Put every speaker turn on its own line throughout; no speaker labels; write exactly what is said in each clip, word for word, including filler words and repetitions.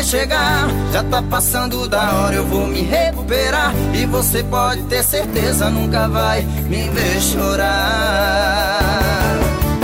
vai chegar. Já tá passando da hora, eu vou me recuperar. E você pode ter certeza, nunca vai me ver chorar.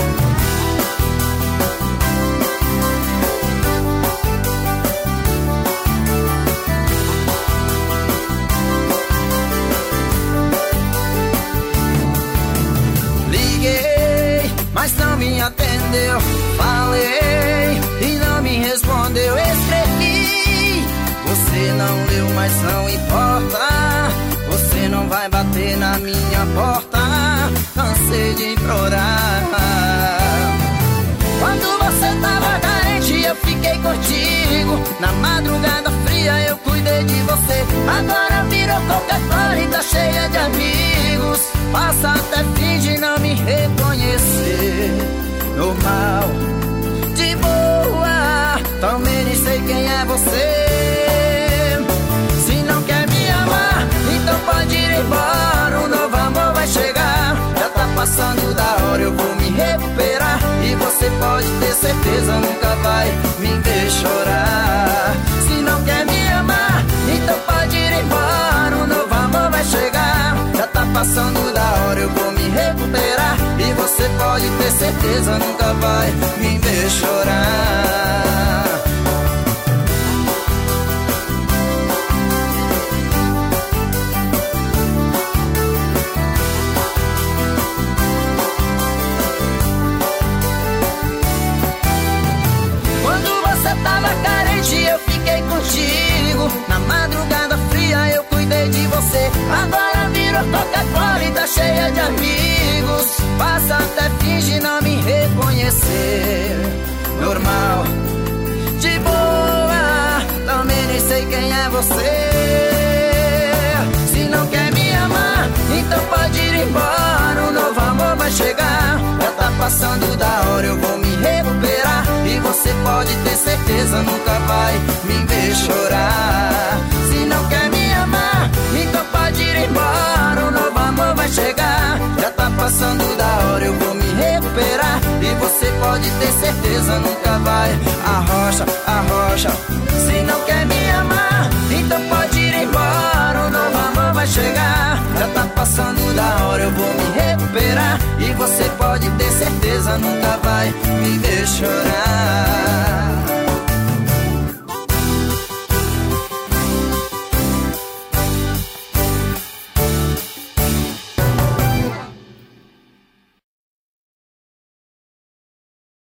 Liguei, mas não me atendeu. Falei e não me respondeu. Escrevi, você não leu, mas não importa. Você não vai bater na minha porta. Cansei de implorar. Quando você tava carente, eu fiquei contigo. Na madrugada fria eu cuidei de você. Agora virou qualquer flor e tá cheia de amigos. Passa até finge não me reconhecer. Normal, de boa, também nem sei quem é você. Se não quer me amar, então pode ir embora. Um novo amor vai chegar. Já tá passando da hora, eu vou me recuperar. E você pode ter certeza, nunca vai me ver chorar. Se não quer me amar, então pode ir embora. Um novo amor vai chegar. Já tá passando da hora, eu vou me recuperar. E você pode ter certeza, nunca vai me ver chorar. Tava carente, eu fiquei contigo. Na madrugada fria eu cuidei de você. Agora virou Coca-Cola e tá cheia de amigos. Passa até finge não me reconhecer. Normal, de boa, também nem sei quem é você. Se não quer me amar, então pode ir embora. Um novo amor vai chegar. Já tá passando da hora, eu vou me recuperar. E você pode ter certeza, nunca vai me ver chorar. Se não quer me amar, então pode ir embora. Um novo amor vai chegar. Já tá passando da hora, eu vou me recuperar. E você pode ter certeza, nunca vai. Arrocha, arrocha.